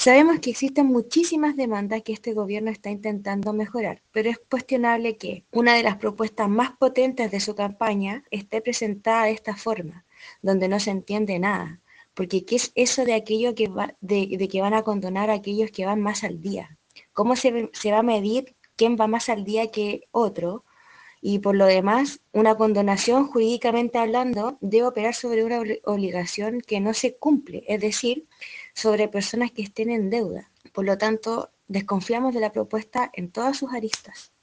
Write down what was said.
Sabemos que existen muchísimas demandas que este gobierno está intentando mejorar, pero es cuestionable que una de las propuestas más potentes de su campaña esté presentada de esta forma, donde no se entiende nada. Porque ¿qué es eso de aquello de que van a condonar a aquellos que van más al día? ¿Cómo se va a medir quién va más al día que otro? Y por lo demás, una condonación jurídicamente hablando debe operar sobre una obligación que no se cumple, es decir, sobre personas que estén en deuda. Por lo tanto, desconfiamos de la propuesta en todas sus aristas.